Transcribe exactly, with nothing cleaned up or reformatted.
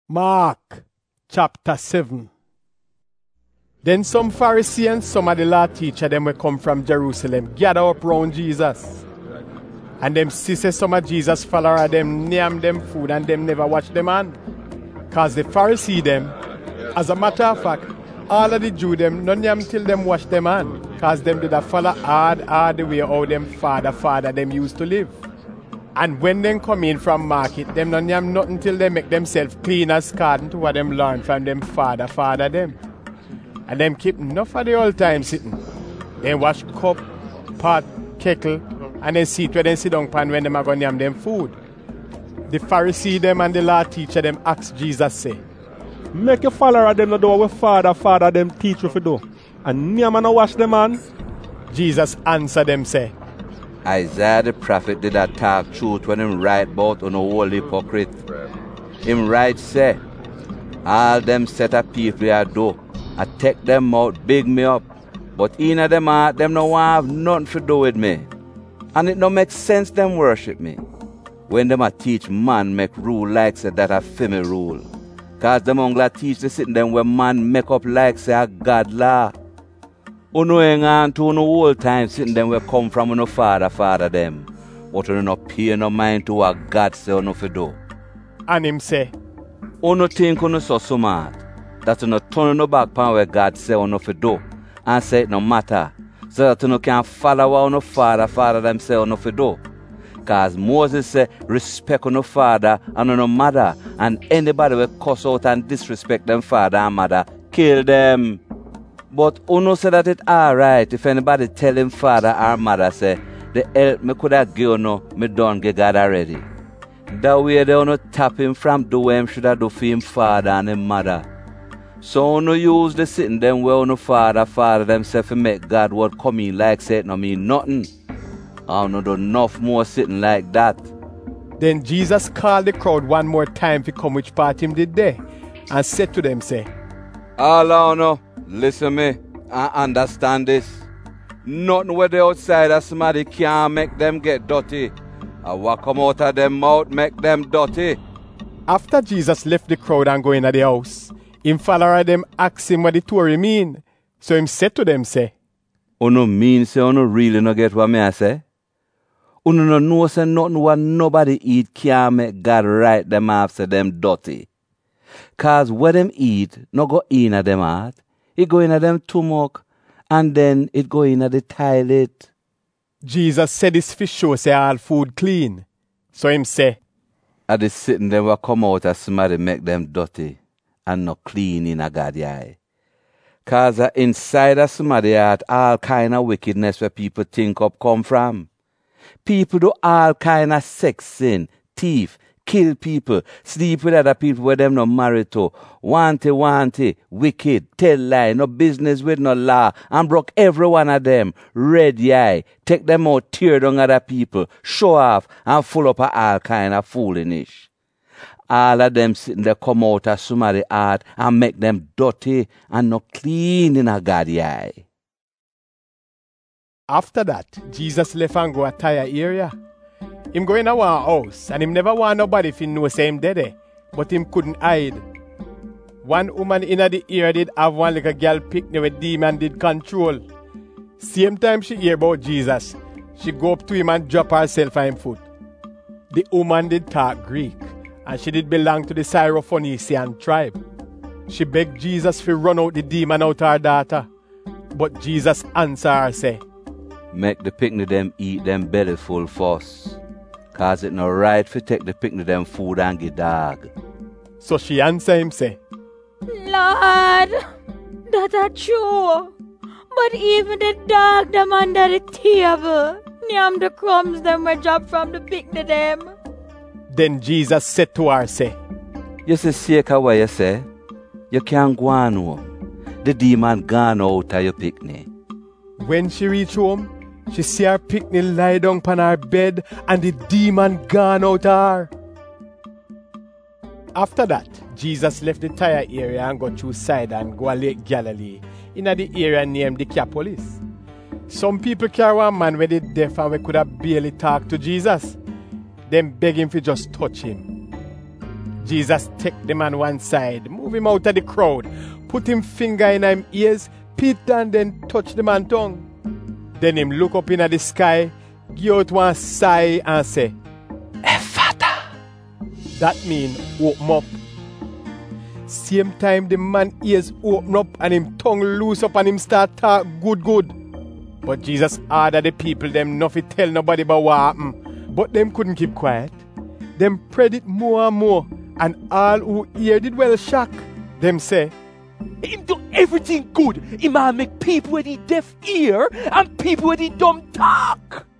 Mark chapter seven. Then some Pharisees and some of the law teachers them will come from Jerusalem, gather up round Jesus. And them see say some of Jesus follower them name them food and them never wash them hand. Cause the Pharisee them, as a matter of fact, all of the Jew them no name till them wash them hand. Cause them did a follow hard hard the way how them father father them used to live. And when them come in from market, them no name nothing till they make themselves clean as according to what them learn from them father, father them. And them keep enough of the old time sitting. They wash cup, pot, kettle, and then seat where they sit down pan when them are going to name them food. The Pharisee them and the law teacher them ask Jesus say, make your follower them no do what father, father them teach you to do. And name and wash them hand. Jesus answer them say, Isaiah the prophet did a talk truth when him write about on a whole hypocrite. Him write say, all them set of people I do, I take them out, big me up, but in of them heart, them no want have nothing to do with me. And it no make sense them worship me. When them a teach man make rule like say that a female rule. Cause them only teach the sitting them where man make up like say a God law. Uno hang on to no whole time sitting them where come from uno father, father them. But uno no pay no mind to what God say uno fi do. And him say, Uno think uno so smart, that uno turn uno back pan where God say uno fi do, and say it no matter, so that uno can follow what uno father, father them say uno fi do. Cause Moses say, respect uno father and uno mother, and anybody will cuss out and disrespect them father and mother, kill them. But uno say that it alright if anybody tell him father or mother say, the help me coulda give uno, me done give God already. That way they uno tap him from do what him shoulda do for him father and him mother. So uno use the sitting them where uno father, father themself to make God word come in like say it no mean nothing. I uno do enough more sitting like that. Then Jesus called the crowd one more time to come which part him did there, and said to them say, all of uno, listen me and understand this. Nothing where the outside of somebody can't make them get dirty. And what come out of them mouth make them dirty. After Jesus left the crowd and go into the house, him follower them ask him what the Torah mean. So him said to them say, Uno mean say uno really no get what me I say? Uno no know say nothing what nobody eat can't make God right them after them dirty. Cause what them eat no go in at them heart. It go in at them stomach, and then it go in at the toilet. Jesus said this fish show say all food clean. So him say, at the sitting them will come out as somebody make them dirty and not clean in a God's eye. Cause uh, inside of somebody heart all kind of wickedness where people think up come from. People do all kind of sex sin, thief, kill people, sleep with other people where them no married to, wanty, wanty, wicked, tell lie, no business with no law, and broke every one of them, red eye, take them out, tear down other people, show off, and full up of all kind of foolishness. All of them sitting there come out of somebody's heart and make them dirty and not clean in a God's eye. After that, Jesus left and go a Tyre area. Him go in a one house, and him never want nobody if he know say him dead there, but him couldn't hide. One woman in the ear did have one little girl picnic with demon did control. Same time she hear about Jesus, she go up to him and drop herself at him foot. The woman did talk Greek, and she did belong to the Syrophoenician tribe. She begged Jesus to run out the demon out her daughter, but Jesus answer her say, make the picnic them eat them belly full first. Cause it no right for take the picnic them food and give dog. So she answer him say, Lord, that are true. But even the dog them under the table, name the crumbs them were dropped from the picnic them. Then Jesus said to her say, you see sick of what you say? You can't go on home. The demon gone out of your picnic. When she reach home, she see her picnic lie down upon her bed and the demon gone out of her. After that, Jesus left the Tyre area and go through side and go to Lake Galilee in the area named Decapolis. Some people carry one man with the deaf and we could have barely talk to Jesus. Them beg him to just touch him. Jesus take the man one side, move him out of the crowd, put him finger in him ears, pit and then touch the man tongue. Then him look up in the sky, give out one sigh and say, Ephata. That mean open up. Same time the man ears open up and him tongue loose up and him start talk good good. But Jesus ordered the people them not to tell nobody about what happened. But them couldn't keep quiet. Them prayed it more and more, and all who heard it well shock. Them say, Him do everything good. Him a make people with the deaf ear and people with the dumb talk.